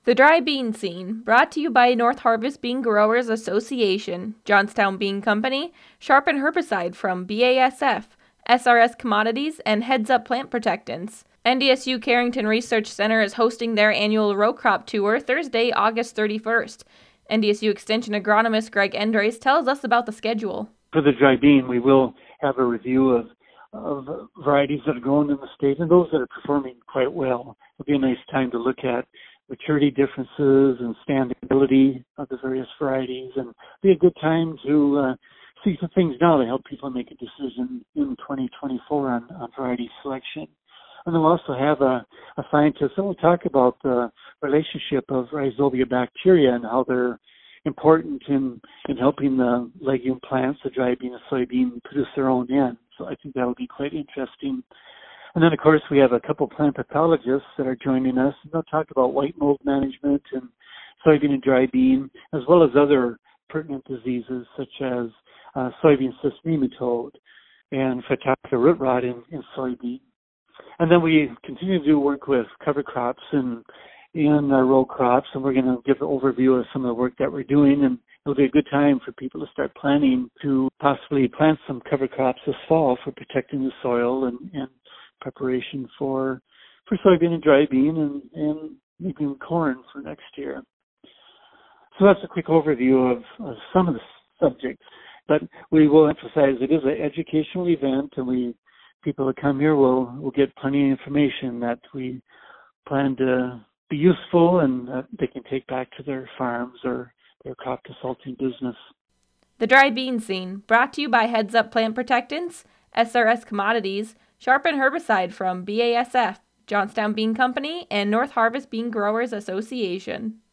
The Dry Bean Scene, brought to you by North Harvest Bean Growers Association, Johnstown Bean Company, Sharpen Herbicide from BASF, SRS Commodities, and Heads Up Plant Protectants. NDSU Carrington Research Center is hosting their annual row crop tour Thursday, August 31st. NDSU Extension agronomist Greg Endres tells us about the schedule. For the dry bean, we will have a review of varieties that are grown in the state and those that are performing quite well. It'll be a nice time to look at maturity differences and standability of the various varieties, and be a good time to see some things now to help people make a decision in 2024 on variety selection. And then we'll also have a scientist that will talk about the relationship of rhizobia bacteria and how they're important in helping the legume plants, the dry bean and soybean, produce their own N. So I think that'll be quite interesting. And then, of course, we have a couple plant pathologists that are joining us. They'll talk about white mold management and soybean and dry bean, as well as other pertinent diseases such as soybean cyst nematode and Phytophthora root rot in soybean. And then we continue to do work with cover crops and row crops, and we're going to give an overview of some of the work that we're doing, and it'll be a good time for people to start planning to possibly plant some cover crops this fall for protecting the soil and preparation for soybean and dry bean and maybe corn for next year. So that's a quick overview of some of the subjects, but we will emphasize it is an educational event, and people that come here will get plenty of information that we plan to be useful and that they can take back to their farms or their crop consulting business. The Dry Bean Scene, brought to you by Heads Up Plant Protectants, SRS Commodities, Sharpen Herbicide from BASF, Johnstown Bean Company, and North Harvest Bean Growers Association.